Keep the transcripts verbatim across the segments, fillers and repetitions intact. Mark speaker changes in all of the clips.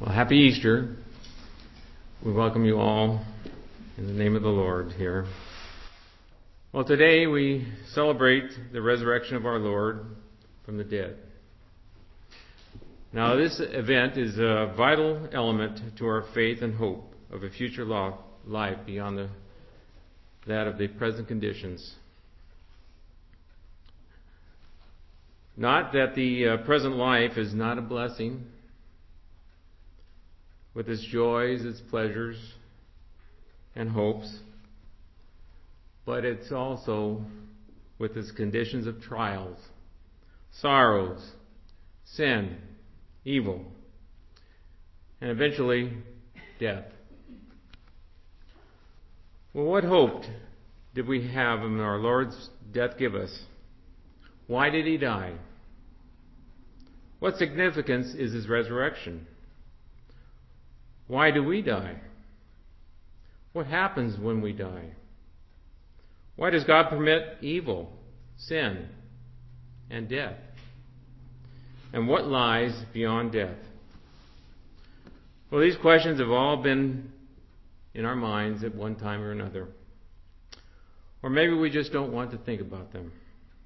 Speaker 1: Well, happy Easter. We welcome you all in the name of the Lord here. Well, today we celebrate the resurrection of our Lord from the dead. Now, this event is a vital element to our faith and hope of a future life beyond the, that of the present conditions. Not that the uh, present life is not a blessing, with its joys, its pleasures, and hopes, but it's also with its conditions of trials, sorrows, sin, evil, and eventually death. Well, what hope did we have in our Lord's death give us? Why did he die? What significance is his resurrection? Why do we die? What happens when we die? Why does God permit evil, sin, and death? And what lies beyond death? Well, these questions have all been in our minds at one time or another. Or maybe we just don't want to think about them.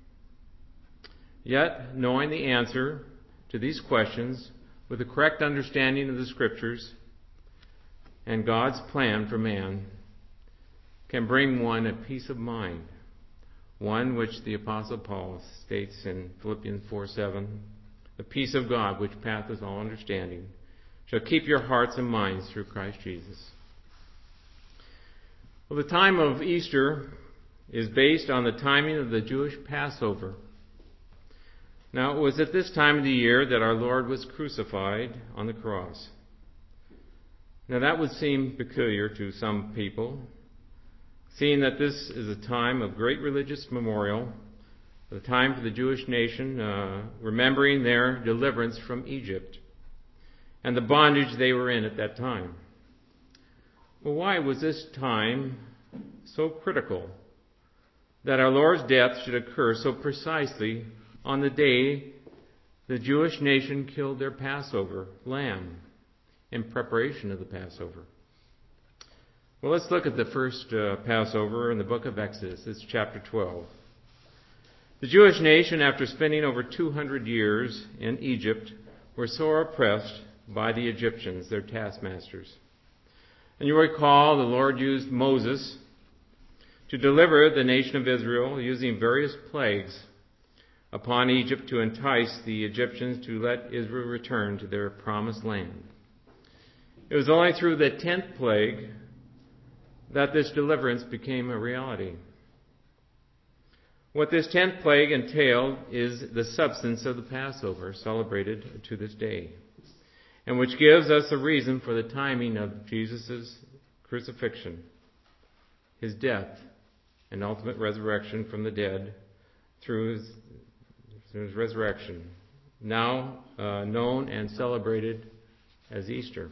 Speaker 1: Yet, knowing the answer to these questions with a correct understanding of the Scriptures and God's plan for man can bring one a peace of mind, one which the Apostle Paul states in Philippians four seven, the peace of God which passeth all understanding shall keep your hearts and minds through Christ Jesus. Well, the time of Easter is based on the timing of the Jewish Passover. Now, it was at this time of the year that our Lord was crucified on the cross. Now, that would seem peculiar to some people, seeing that this is a time of great religious memorial, the time for the Jewish nation uh, remembering their deliverance from Egypt and the bondage they were in at that time. Well, why was this time so critical that our Lord's death should occur so precisely on the day the Jewish nation killed their Passover lamb in preparation of the Passover? Well, let's look at the first uh, Passover in the book of Exodus. It's chapter twelve. The Jewish nation, after spending over two hundred years in Egypt, were sore oppressed by the Egyptians, their taskmasters. And you recall the Lord used Moses to deliver the nation of Israel using various plagues upon Egypt to entice the Egyptians to let Israel return to their promised land. It was only through the tenth plague that this deliverance became a reality. What this tenth plague entailed is the substance of the Passover celebrated to this day, and which gives us a reason for the timing of Jesus' crucifixion, his death, and ultimate resurrection from the dead through his, through his resurrection, now uh, known and celebrated as Easter.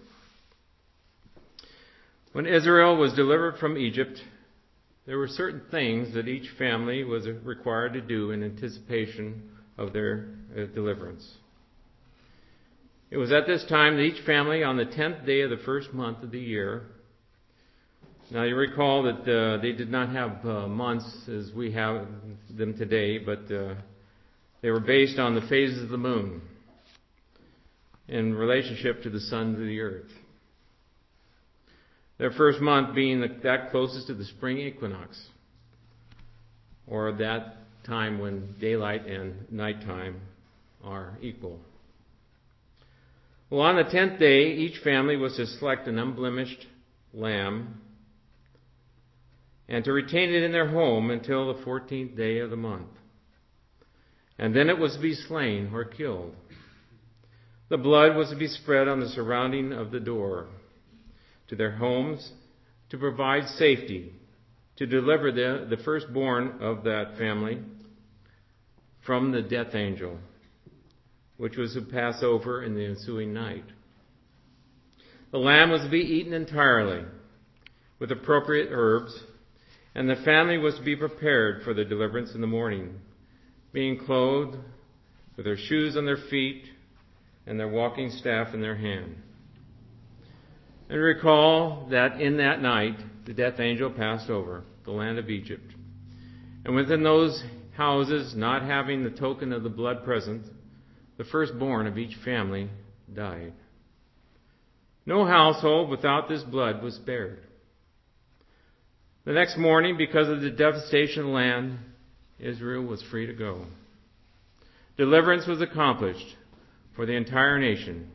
Speaker 1: When Israel was delivered from Egypt, there were certain things that each family was required to do in anticipation of their uh, deliverance. It was at this time that each family, on the tenth day of the first month of the year, now you recall that uh, they did not have uh, months as we have them today, but uh, they were based on the phases of the moon in relationship to the sun to the earth. Their first month being the, that closest to the spring equinox, or that time when daylight and nighttime are equal. Well, on the tenth day, each family was to select an unblemished lamb and to retain it in their home until the fourteenth day of the month. And then it was to be slain or killed. The blood was to be spread on the surrounding of the door to their homes to provide safety, to deliver the, the firstborn of that family from the death angel, which was to pass over in the ensuing night. The lamb was to be eaten entirely with appropriate herbs, and the family was to be prepared for the deliverance in the morning, being clothed with their shoes on their feet and their walking staff in their hand. And recall that in that night the death angel passed over the land of Egypt. And within those houses, not having the token of the blood present, the firstborn of each family died. No household without this blood was spared. The next morning, because of the devastation of the land, Israel was free to go. Deliverance was accomplished for the entire nation.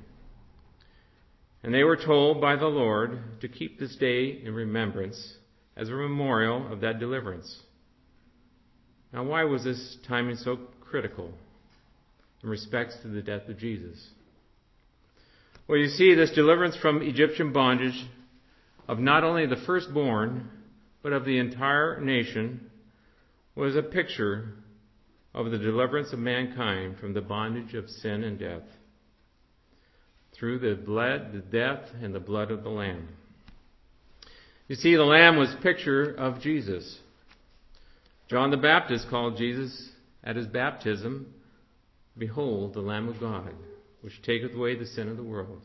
Speaker 1: And they were told by the Lord to keep this day in remembrance as a memorial of that deliverance. Now, why was this timing so critical in respects to the death of Jesus? Well, you see, this deliverance from Egyptian bondage of not only the firstborn, but of the entire nation, was a picture of the deliverance of mankind from the bondage of sin and death through the blood, the death, and the blood of the Lamb. You see, the Lamb was a picture of Jesus. John the Baptist called Jesus at his baptism, "Behold, the Lamb of God, which taketh away the sin of the world."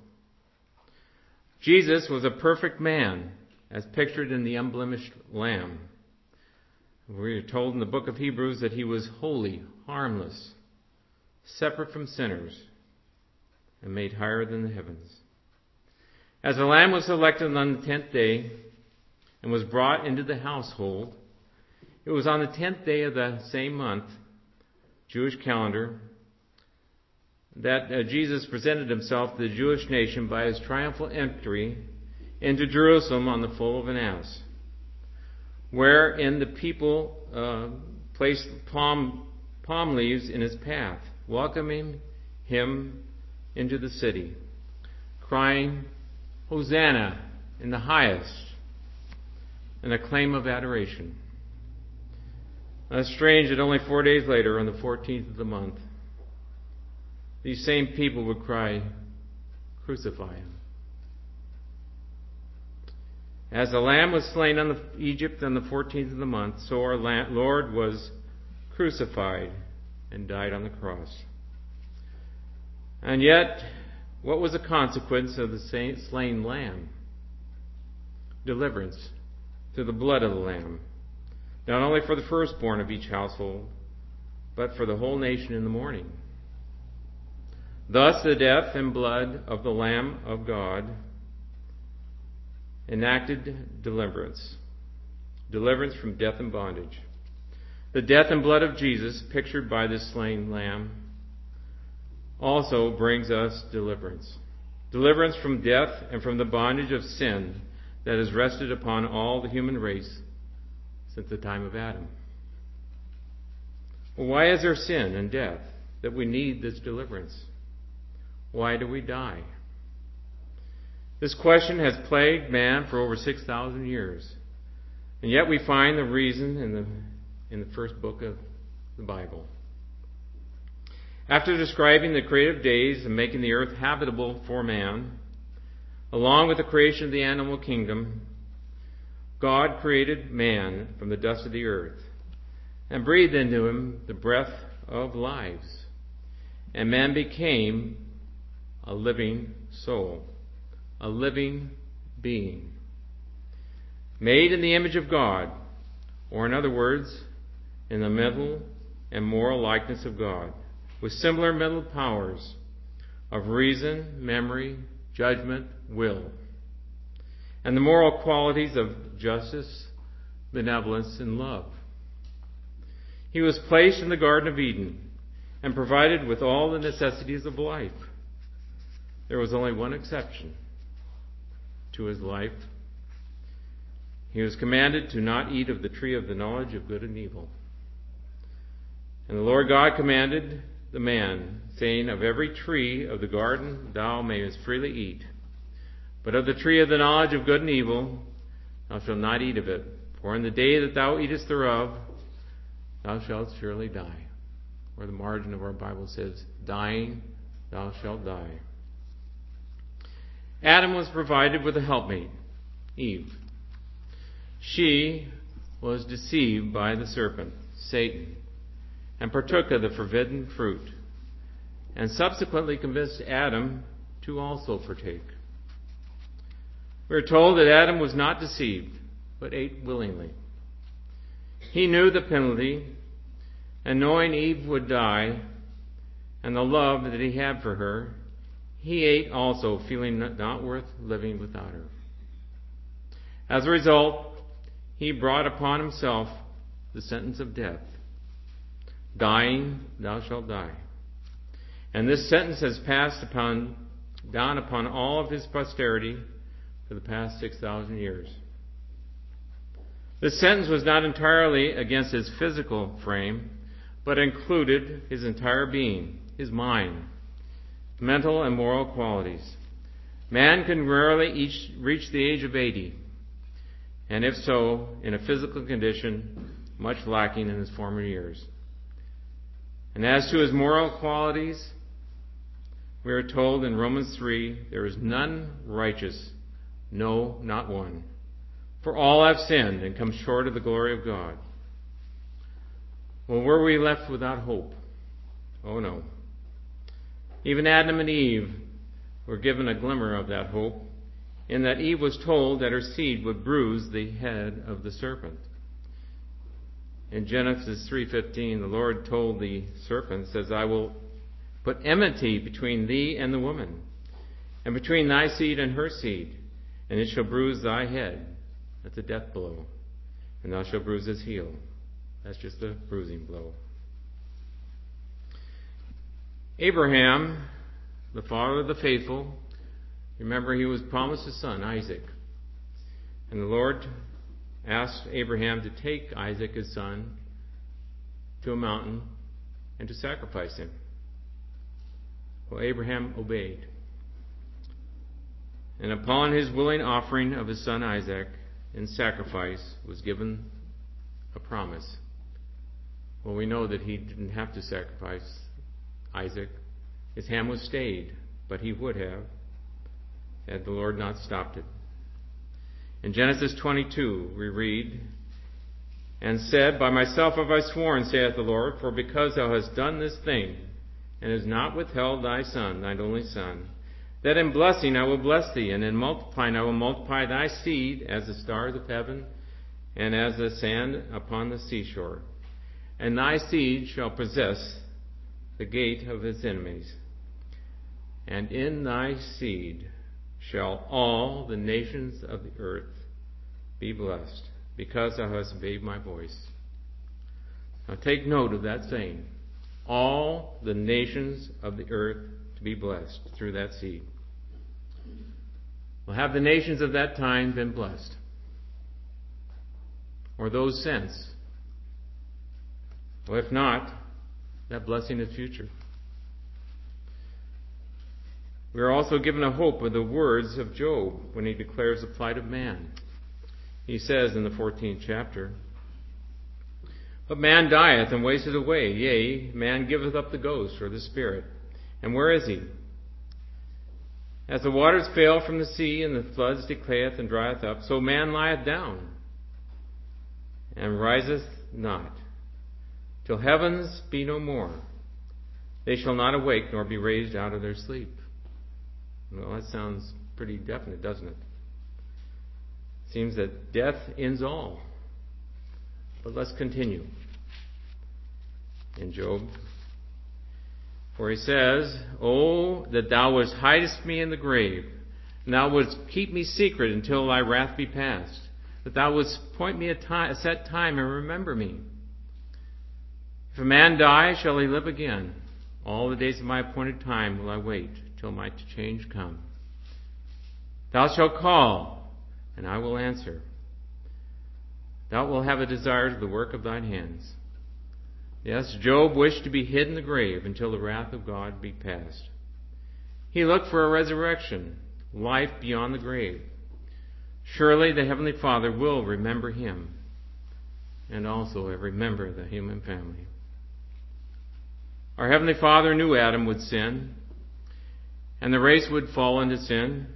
Speaker 1: Jesus was a perfect man, as pictured in the unblemished Lamb. We are told in the book of Hebrews that he was holy, harmless, separate from sinners, and made higher than the heavens. As the Lamb was selected on the tenth day and was brought into the household, it was on the tenth day of the same month, Jewish calendar, that uh, Jesus presented himself to the Jewish nation by his triumphal entry into Jerusalem on the foal of an ass, wherein the people uh, placed palm, palm leaves in his path, welcoming him into the city, crying, "Hosanna in the highest," an acclaim of adoration. Now, it's strange that only four days later, on the fourteenth of the month, these same people would cry, "Crucify him." As the Lamb was slain on the, Egypt on the fourteenth of the month, so our Lord was crucified and died on the cross. And yet, what was the consequence of the slain Lamb? Deliverance through the blood of the Lamb, not only for the firstborn of each household, but for the whole nation in the morning. Thus, the death and blood of the Lamb of God enacted deliverance. Deliverance from death and bondage. The death and blood of Jesus, pictured by this slain Lamb, also brings us deliverance. Deliverance from death and from the bondage of sin that has rested upon all the human race since the time of Adam. Well, why is there sin and death that we need this deliverance? Why do we die? This question has plagued man for over six thousand years. And yet we find the reason in the, in the first book of the Bible. After describing the creative days and making the earth habitable for man, along with the creation of the animal kingdom, God created man from the dust of the earth and breathed into him the breath of lives. And man became a living soul, a living being, made in the image of God, or in other words, in the mental and moral likeness of God, with similar mental powers of reason, memory, judgment, will, and the moral qualities of justice, benevolence, and love. He was placed in the Garden of Eden and provided with all the necessities of life. There was only one exception to his life. He was commanded to not eat of the tree of the knowledge of good and evil. And the Lord God commanded the man, saying, "Of every tree of the garden thou mayest freely eat, but of the tree of the knowledge of good and evil thou shalt not eat of it. For in the day that thou eatest thereof, thou shalt surely die." Or the margin of our Bible says, "Dying thou shalt die." Adam was provided with a helpmate, Eve. She was deceived by the serpent, Satan, and partook of the forbidden fruit, and subsequently convinced Adam to also partake. We are told that Adam was not deceived, but ate willingly. He knew the penalty, and knowing Eve would die, and the love that he had for her, he ate also, feeling not worth living without her. As a result, he brought upon himself the sentence of death. Dying, thou shalt die. And this sentence has passed upon, down upon all of his posterity for the past six thousand years. This sentence was not entirely against his physical frame, but included his entire being, his mind, mental and moral qualities. Man can rarely each reach the age of eighty, and if so, in a physical condition much lacking in his former years. And as to his moral qualities, we are told in Romans three, there is none righteous, no, not one. For all have sinned and come short of the glory of God. Well, were we left without hope? Oh no. Even Adam and Eve were given a glimmer of that hope, in that Eve was told that her seed would bruise the head of the serpent. In Genesis three fifteen, the Lord told the serpent, says, I will put enmity between thee and the woman, and between thy seed and her seed, and it shall bruise thy head. That's a death blow. And thou shalt bruise his heel. That's just a bruising blow. Abraham, the father of the faithful, remember he was promised a son, Isaac. And the Lord asked Abraham to take Isaac, his son, to a mountain and to sacrifice him. Well, Abraham obeyed. And upon his willing offering of his son Isaac in sacrifice was given a promise. Well, we know that he didn't have to sacrifice Isaac. His hand was stayed, but he would have had the Lord not stopped it. In Genesis twenty-two, we read, and said, By myself have I sworn, saith the Lord, for because thou hast done this thing, and hast not withheld thy son, thine only son, that in blessing I will bless thee, and in multiplying I will multiply thy seed as the stars of heaven, and as the sand upon the seashore. And thy seed shall possess the gate of his enemies. And in thy seed shall all the nations of the earth be blessed, because thou hast obeyed my voice. Now take note of that saying. All the nations of the earth to be blessed through that seed. Well, have the nations of that time been blessed? Or those since? Well, if not, that blessing is future. We are also given a hope with the words of Job when he declares the plight of man. He says in the fourteenth chapter, But man dieth and wasteth away, yea, man giveth up the ghost or the spirit. And where is he? As the waters fail from the sea, and the floods decayeth and drieth up, so man lieth down, and riseth not, till heavens be no more. They shall not awake, nor be raised out of their sleep. Well, that sounds pretty definite, doesn't it? Seems that death ends all. But let's continue in Job. For he says, Oh, that thou wouldst hidest me in the grave, and thou wouldst keep me secret until thy wrath be past, that thou wouldst appoint me a, time, a set time and remember me. If a man die, shall he live again? All the days of my appointed time will I wait, till my change come. Thou shalt call, and I will answer. Thou wilt have a desire to the work of thine hands. Yes, Job wished to be hid in the grave until the wrath of God be past. He looked for a resurrection, life beyond the grave. Surely the Heavenly Father will remember him, and also remember the human family. Our Heavenly Father knew Adam would sin, and the race would fall into sin.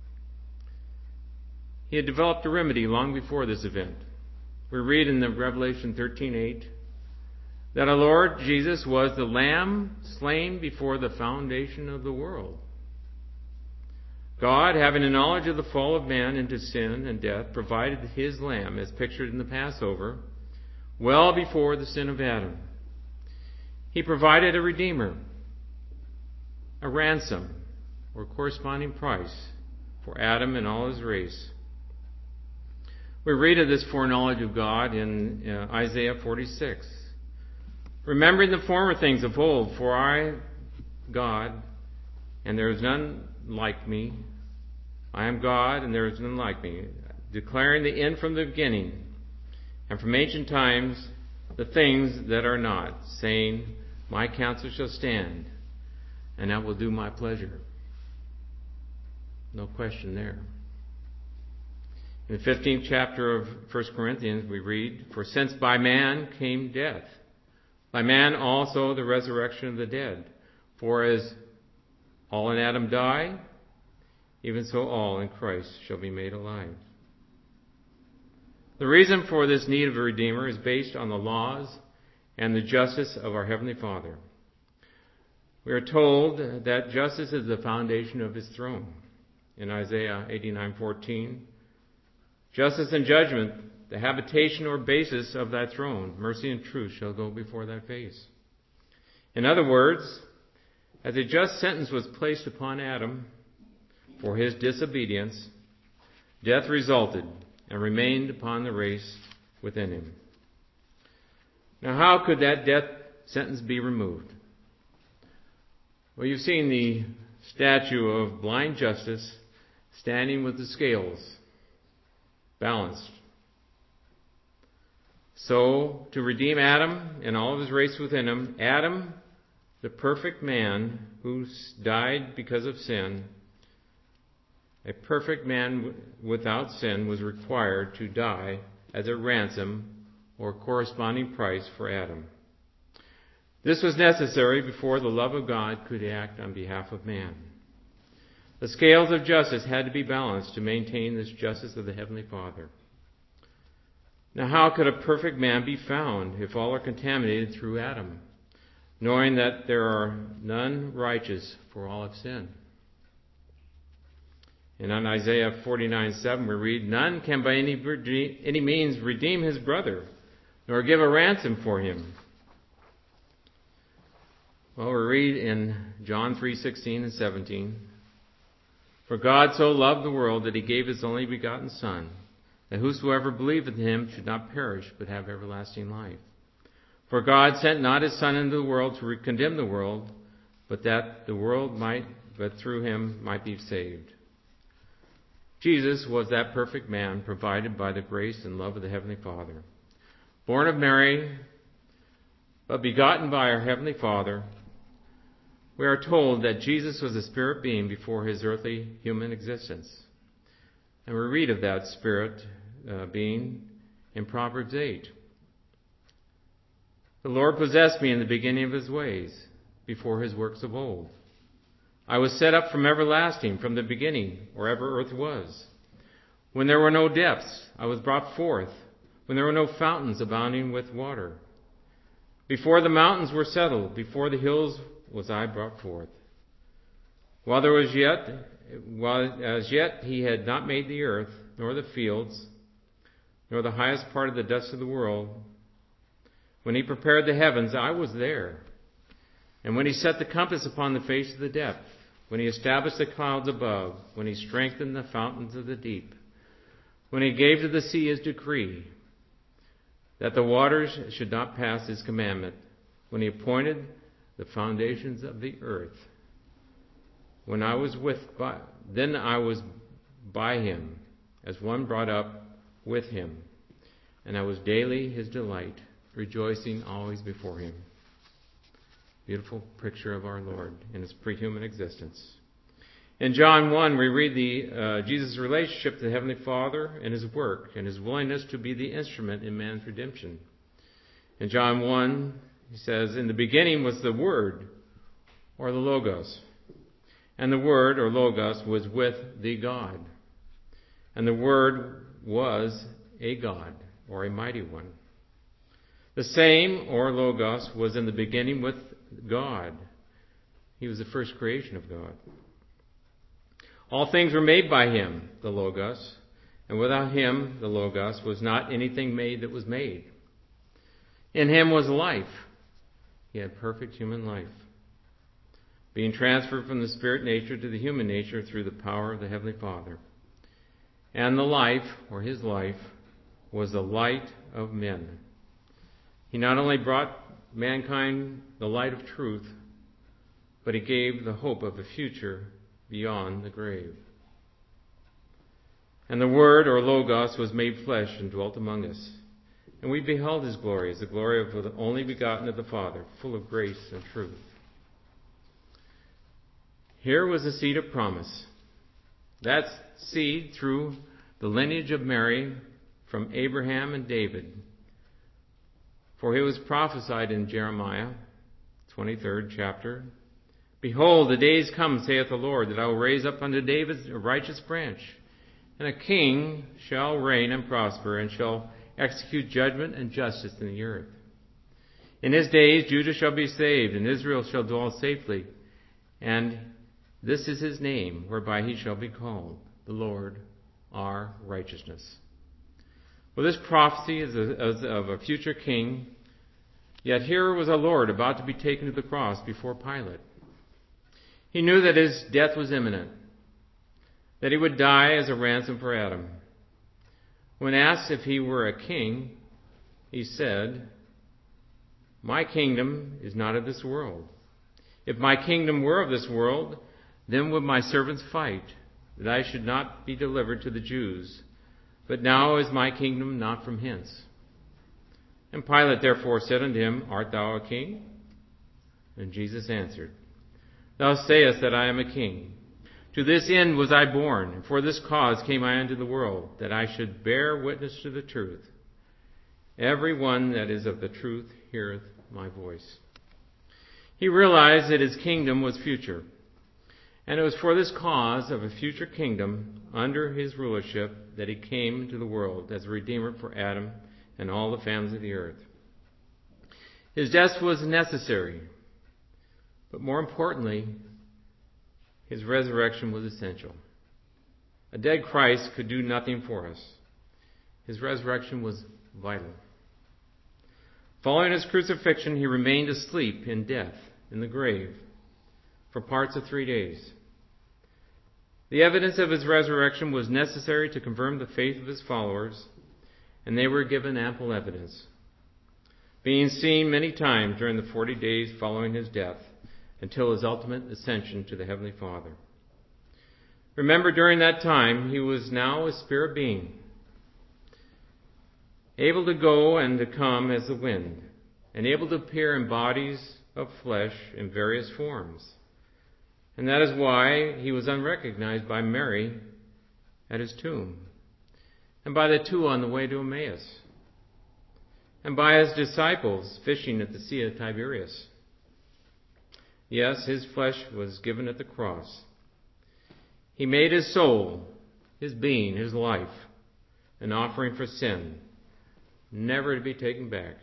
Speaker 1: He had developed a remedy long before this event. We read in the Revelation thirteen eight that our Lord Jesus was the Lamb slain before the foundation of the world. God, having a knowledge of the fall of man into sin and death, provided his Lamb, as pictured in the Passover, well before the sin of Adam. He provided a Redeemer, a ransom, or corresponding price for Adam and all his race. We read of this foreknowledge of God in uh, Isaiah forty-six. Remembering the former things of old, for I, God, and there is none like me. I am God, and there is none like me, declaring the end from the beginning, and from ancient times the things that are not, saying, my counsel shall stand, and I will do my pleasure. No question there. In the fifteenth chapter of First Corinthians, we read, for since by man came death, by man also the resurrection of the dead. For as all in Adam die, even so all in Christ shall be made alive. The reason for this need of a Redeemer is based on the laws and the justice of our Heavenly Father. We are told that justice is the foundation of his throne. In Isaiah eighty-nine fourteen, justice and judgment, the habitation or basis of thy throne, mercy and truth shall go before thy face. In other words, as a just sentence was placed upon Adam for his disobedience, death resulted and remained upon the race within him. Now, how could that death sentence be removed? Well, you've seen the statue of blind justice standing with the scales balanced. So, to redeem Adam and all of his race within him, Adam, the perfect man who died because of sin, a perfect man without sin, was required to die as a ransom or corresponding price for Adam. This was necessary before the love of God could act on behalf of man. The scales of justice had to be balanced to maintain this justice of the Heavenly Father. Now, how could a perfect man be found if all are contaminated through Adam, knowing that there are none righteous, for all have sinned? And on Isaiah forty-nine seven we read, none can by any, any means redeem his brother, nor give a ransom for him. Well, we read in John three sixteen and seventeen, for God so loved the world that he gave his only begotten Son, that whosoever believeth in him should not perish, but have everlasting life. For God sent not his Son into the world to condemn the world, but that the world might, but through him might be saved. Jesus was that perfect man provided by the grace and love of the Heavenly Father. Born of Mary, but begotten by our Heavenly Father, we are told that Jesus was a spirit being before his earthly human existence. And we read of that spirit uh, being in Proverbs eight. The Lord possessed me in the beginning of his ways, before his works of old. I was set up from everlasting, from the beginning, or ever earth was. When there were no depths, I was brought forth, when there were no fountains abounding with water. Before the mountains were settled, before the hills was I brought forth. While there was yet, while as yet he had not made the earth, nor the fields, nor the highest part of the dust of the world. When he prepared the heavens, I was there. And when he set the compass upon the face of the depth, when he established the clouds above, when he strengthened the fountains of the deep, when he gave to the sea his decree, that the waters should not pass his commandment, when he appointed the foundations of the earth, when I was with, by, then I was by him, as one brought up with him, and I was daily his delight, rejoicing always before him. Beautiful picture of our Lord in his pre-human existence. In John one, we read the uh, Jesus' relationship to the Heavenly Father and his work and his willingness to be the instrument in man's redemption. In John one, he says, in the beginning was the Word, or the Logos. And the Word, or Logos, was with the God. And the Word was a God, or a mighty one. The same, or Logos, was in the beginning with God. He was the first creation of God. All things were made by him, the Logos, and without him, the Logos, was not anything made that was made. In him was life. He had perfect human life, being transferred from the spirit nature to the human nature through the power of the Heavenly Father. And the life, or his life, was the light of men. He not only brought mankind the light of truth, but he gave the hope of a future beyond the grave. And the Word, or Logos, was made flesh and dwelt among us. And we beheld his glory as the glory of the only begotten of the Father, full of grace and truth. Here was the seed of promise. That seed through the lineage of Mary from Abraham and David. For it was prophesied in Jeremiah, twenty-third chapter, Behold, the days come, saith the Lord, that I will raise up unto David a righteous branch, and a king shall reign and prosper, and shall execute judgment and justice in the earth. In his days Judah shall be saved, and Israel shall dwell safely. And this is his name, whereby he shall be called, the Lord our righteousness. Well, this prophecy is of a future king, yet here was a Lord about to be taken to the cross before Pilate. He knew that his death was imminent, that he would die as a ransom for Adam. When asked if he were a king, he said, My kingdom is not of this world. If my kingdom were of this world, then would my servants fight, that I should not be delivered to the Jews. But now is my kingdom not from hence. And Pilate therefore said unto him, Art thou a king? And Jesus answered, Thou sayest that I am a king. To this end was I born, and for this cause came I into the world, that I should bear witness to the truth. Every one that is of the truth heareth my voice. He realized that his kingdom was future, and it was for this cause of a future kingdom under his rulership that he came into the world as a redeemer for Adam and all the families of the earth. His death was necessary, but more importantly, his resurrection was essential. A dead Christ could do nothing for us. His resurrection was vital. Following his crucifixion, he remained asleep in death, in the grave, for parts of three days. The evidence of his resurrection was necessary to confirm the faith of his followers, and they were given ample evidence, being seen many times during the forty days following his death, until his ultimate ascension to the Heavenly Father. Remember, during that time, he was now a spirit being, able to go and to come as the wind, and able to appear in bodies of flesh in various forms. And that is why he was unrecognized by Mary at his tomb, and by the two on the way to Emmaus, and by his disciples fishing at the Sea of Tiberias. Yes, his flesh was given at the cross. He made his soul, his being, his life, an offering for sin, never to be taken back.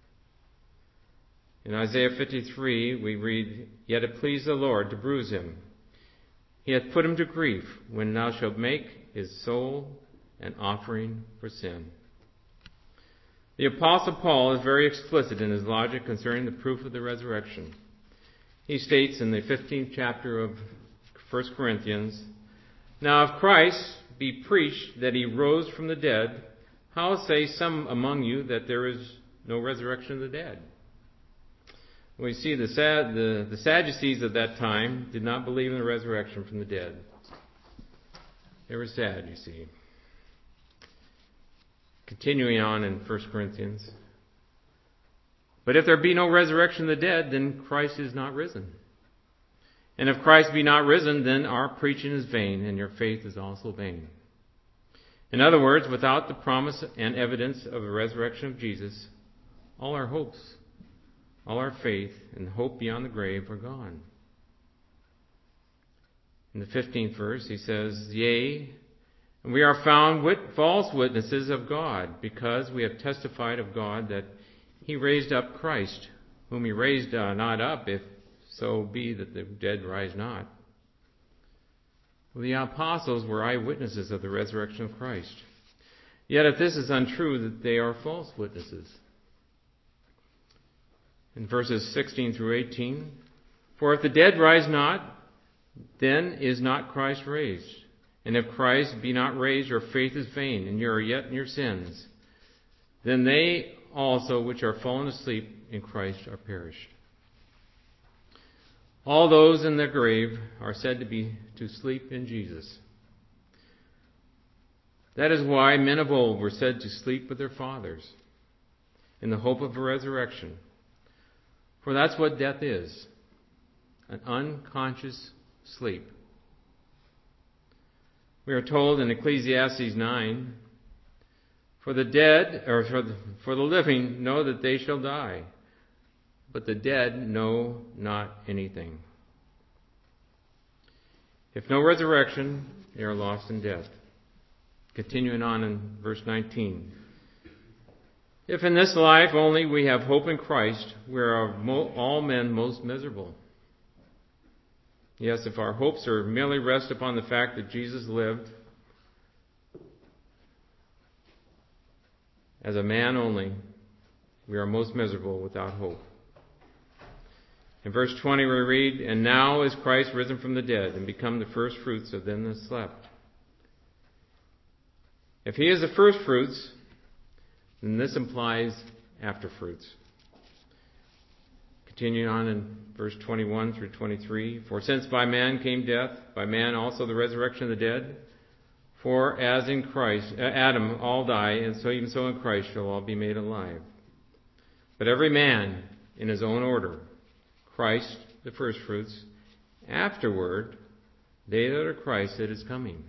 Speaker 1: In Isaiah fifty-three, we read, Yet it pleased the Lord to bruise him. He hath put him to grief, when thou shalt make his soul an offering for sin. The Apostle Paul is very explicit in his logic concerning the proof of the resurrection. He states in the fifteenth chapter of First Corinthians, Now if Christ be preached that he rose from the dead, how say some among you that there is no resurrection of the dead? We see the, Sad, the, the Sadducees of that time did not believe in the resurrection from the dead. They were sad, you see. Continuing on in First Corinthians, But if there be no resurrection of the dead, then Christ is not risen. And if Christ be not risen, then our preaching is vain, and your faith is also vain. In other words, without the promise and evidence of the resurrection of Jesus, all our hopes, all our faith, and hope beyond the grave are gone. In the fifteenth verse, he says, Yea, and we are found wit- false witnesses of God, because we have testified of God that he raised up Christ, whom he raised uh, not up, if so be that the dead rise not. Well, the apostles were eyewitnesses of the resurrection of Christ. Yet if this is untrue, that they are false witnesses. In verses sixteen through eighteen, for if the dead rise not, then is not Christ raised. And if Christ be not raised, your faith is vain, and you are yet in your sins. Then they also which are fallen asleep in Christ are perished. All those in the grave are said to be to sleep in Jesus. That is why men of old were said to sleep with their fathers in the hope of a resurrection. For that's what death is, an unconscious sleep. We are told in Ecclesiastes nine, for the dead, or for the, for the living, know that they shall die, but the dead know not anything. If no resurrection, they are lost in death. Continuing on in verse nineteen. If in this life only we have hope in Christ, we are of all men most miserable. Yes, if our hopes are merely rest upon the fact that Jesus lived as a man only, we are most miserable without hope. In verse twenty we read, and now is Christ risen from the dead and become the first fruits of them that slept. If he is the first fruits, then this implies after fruits. Continuing on in verse twenty-one through twenty-three, for since by man came death, by man also the resurrection of the dead. For as in Christ, Adam all die, and so even so in Christ shall all be made alive. But every man in his own order, Christ the firstfruits, afterward they that are Christ that is coming.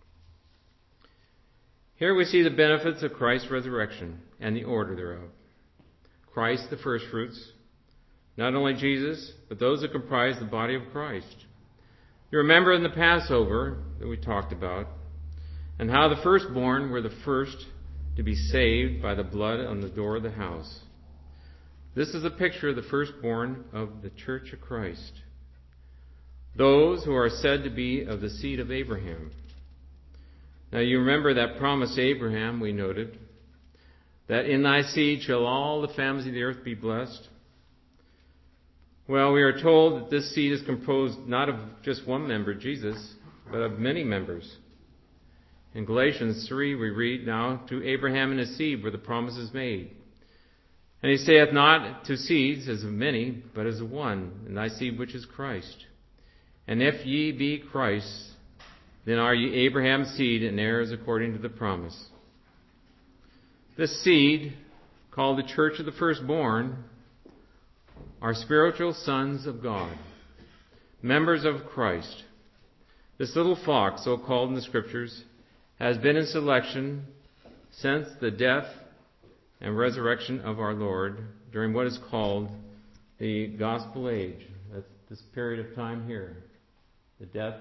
Speaker 1: Here we see the benefits of Christ's resurrection and the order thereof. Christ the firstfruits, not only Jesus, but those that comprise the body of Christ. You remember in the Passover that we talked about, and how the firstborn were the first to be saved by the blood on the door of the house. This is a picture of the firstborn of the Church of Christ. Those who are said to be of the seed of Abraham. Now you remember that promise to Abraham, we noted, that in thy seed shall all the families of the earth be blessed. Well, we are told that this seed is composed not of just one member, Jesus, but of many members. In Galatians three we read, now to Abraham and his seed were the promises made. And he saith not to seeds as of many, but as of one, and thy seed which is Christ. And if ye be Christ, then are ye Abraham's seed and heirs according to the promise. This seed, called the church of the firstborn, are spiritual sons of God, members of Christ. This little flock, so called in the Scriptures, has been in selection since the death and resurrection of our Lord during what is called the Gospel Age. That's this period of time here. The death.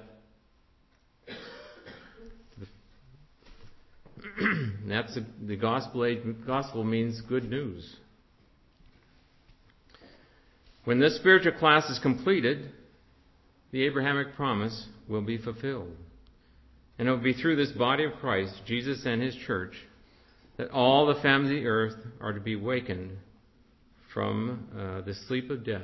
Speaker 1: That's the, the Gospel Age. Gospel means good news. When this spiritual class is completed, the Abrahamic promise will be fulfilled. And it will be through this body of Christ, Jesus and his church, that all the families of the earth are to be wakened from uh, the sleep of death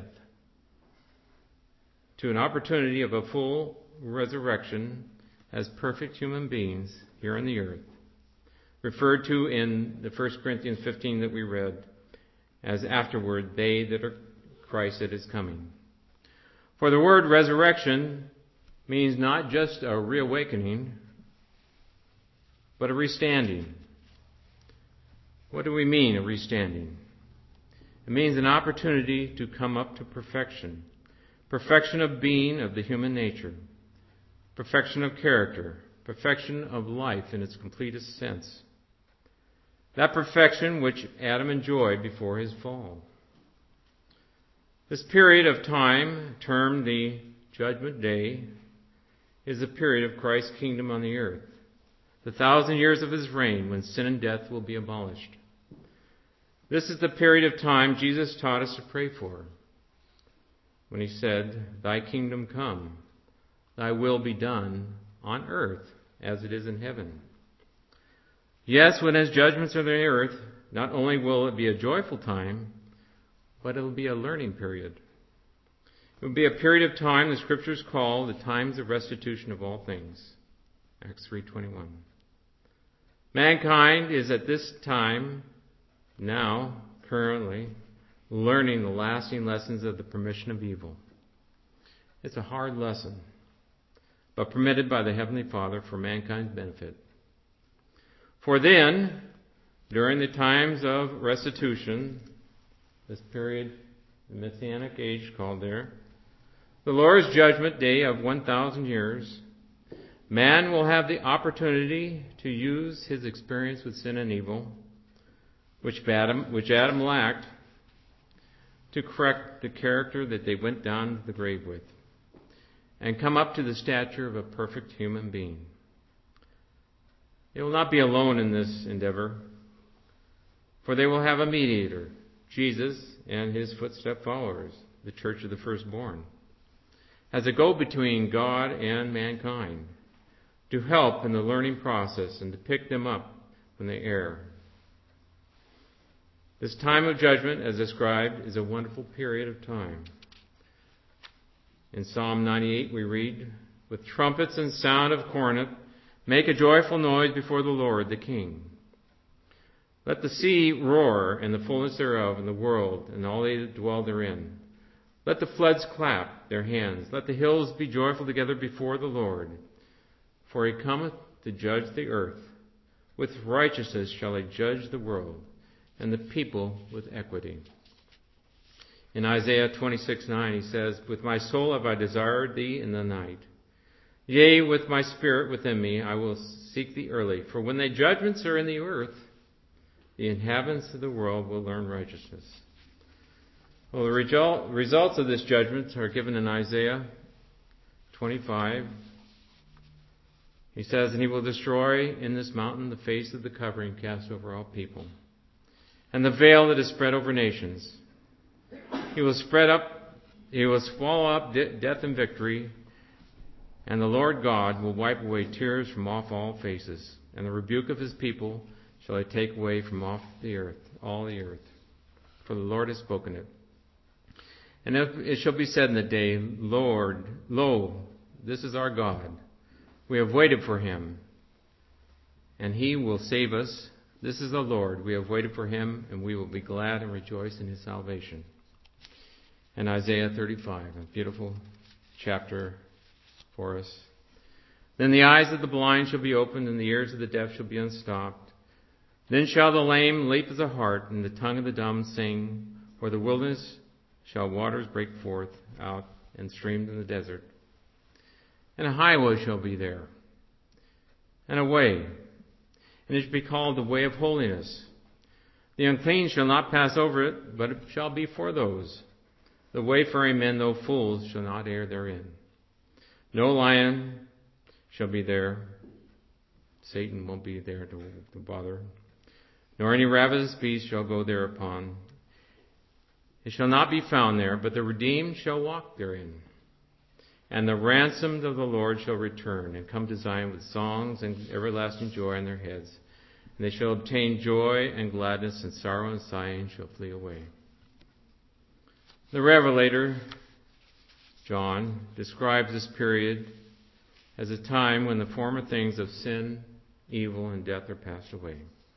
Speaker 1: to an opportunity of a full resurrection as perfect human beings here on the earth, referred to in the First Corinthians fifteen that we read as afterward they that are Christ that is coming. For the word resurrection means not just a reawakening, but a restanding. What do we mean, a restanding? It means an opportunity to come up to perfection. Perfection of being of the human nature. Perfection of character. Perfection of life in its completest sense. That perfection which Adam enjoyed before his fall. This period of time, termed the Judgment Day, is the period of Christ's kingdom on the earth. The thousand years of his reign when sin and death will be abolished. This is the period of time Jesus taught us to pray for when he said, thy kingdom come, thy will be done on earth as it is in heaven. Yes, when his judgments are on the earth, not only will it be a joyful time, but it will be a learning period. It will be a period of time the Scriptures call the times of restitution of all things. Acts three twenty-one. Mankind is at this time, now, currently, learning the lasting lessons of the permission of evil. It's a hard lesson, but permitted by the Heavenly Father for mankind's benefit. For then, during the times of restitution, this period, the Messianic age called there, the Lord's judgment day of one thousand years, man will have the opportunity to use his experience with sin and evil, which Adam, which Adam lacked, to correct the character that they went down to the grave with, and come up to the stature of a perfect human being. They will not be alone in this endeavor, for they will have a mediator, Jesus and his footstep followers, the church of the firstborn, as a go-between God and mankind, to help in the learning process and to pick them up when they err. This time of judgment, as described, is a wonderful period of time. In Psalm ninety-eight we read, "With trumpets and sound of cornet, make a joyful noise before the Lord, the King. Let the sea roar and the fullness thereof, and the world, and all they that dwell therein. Let the floods clap their hands. Let the hills be joyful together before the Lord. For he cometh to judge the earth. With righteousness shall he judge the world, and the people with equity." In Isaiah twenty-six nine he says, "With my soul have I desired thee in the night. Yea, with my spirit within me I will seek thee early. For when thy judgments are in the earth, the inhabitants of the world will learn righteousness." Well, the result, results of this judgment are given in Isaiah twenty-five. He says, "And he will destroy in this mountain the face of the covering cast over all people, and the veil that is spread over nations. He will spread up, he will swallow up de- death and victory, and the Lord God will wipe away tears from off all faces, and the rebuke of his people shall he take away from off the earth, all the earth. For the Lord has spoken it. And it shall be said in the day, Lord, lo, this is our God. We have waited for him, and he will save us. This is the Lord. We have waited for him, and we will be glad and rejoice in his salvation." And Isaiah thirty-five, a beautiful chapter for us. "Then the eyes of the blind shall be opened, and the ears of the deaf shall be unstopped. Then shall the lame leap as a hart, and the tongue of the dumb sing. For the wilderness shall waters break forth out, and streams in the desert. And a highway shall be there, and a way, and it shall be called the way of holiness. The unclean shall not pass over it, but it shall be for those. The wayfaring men, though fools, shall not err therein. No lion shall be there." Satan won't be there to, to bother. "Nor any ravenous beast shall go thereupon. It shall not be found there, but the redeemed shall walk therein. And the ransomed of the Lord shall return and come to Zion with songs and everlasting joy on their heads. And they shall obtain joy and gladness, and sorrow and sighing shall flee away." The Revelator, John, describes this period as a time when the former things of sin, evil, and death are passed away.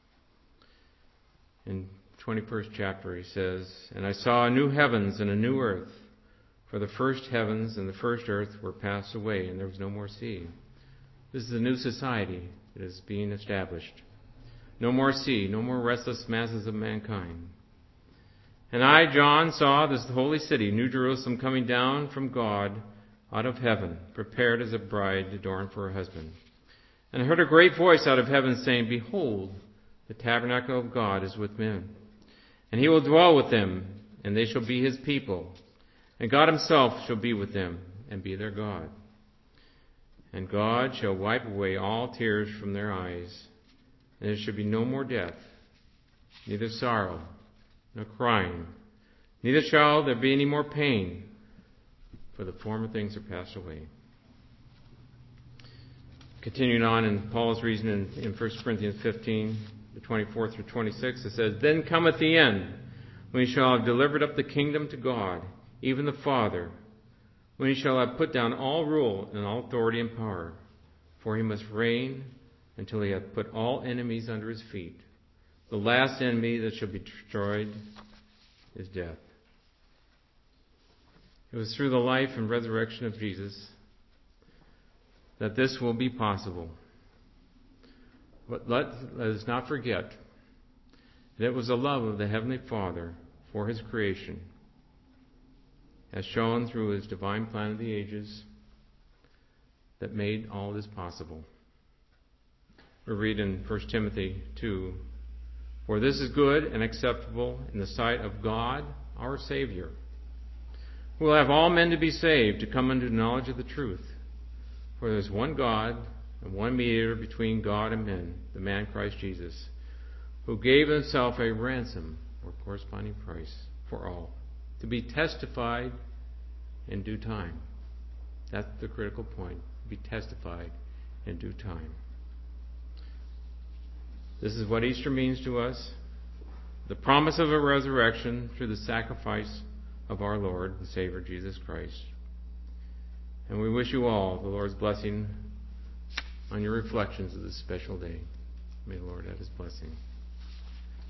Speaker 1: In twenty-first chapter he says, "And I saw a new heavens and a new earth, for the first heavens and the first earth were passed away, and there was no more sea." This is a new society that is being established. No more sea, no more restless masses of mankind. "And I, John, saw this holy city, New Jerusalem, coming down from God out of heaven, prepared as a bride adorned for her husband. And I heard a great voice out of heaven saying, Behold, the tabernacle of God is with men, and he will dwell with them, and they shall be his people. And God himself shall be with them, and be their God. And God shall wipe away all tears from their eyes, and there shall be no more death, neither sorrow, nor crying, neither shall there be any more pain, for the former things are passed away." Continuing on in Paul's reason in, in First Corinthians fifteen, the twenty-fourth through twenty-sixth, it says, Then cometh the end, when he shall have delivered up the kingdom to God, even the Father, when he shall have put down all rule and all authority and power. For he must reign until he hath put all enemies under his feet. The last enemy that shall be destroyed is death. It was through the life and resurrection of Jesus that this will be possible. But let, let us not forget that it was the love of the Heavenly Father for his creation, as shown through his divine plan of the ages, that made all this possible. We read in First Timothy two, For this is good and acceptable in the sight of God our Savior, who will have all men to be saved, to come unto the knowledge of the truth. For there is one God and one mediator between God and men, the man Christ Jesus, who gave himself a ransom or corresponding price for all, to be testified in due time. That's the critical point. Be testified in due time. This is what Easter means to us. The promise of a resurrection through the sacrifice of our Lord and Savior Jesus Christ. And we wish you all the Lord's blessing on your reflections of this special day. May the Lord have his blessing.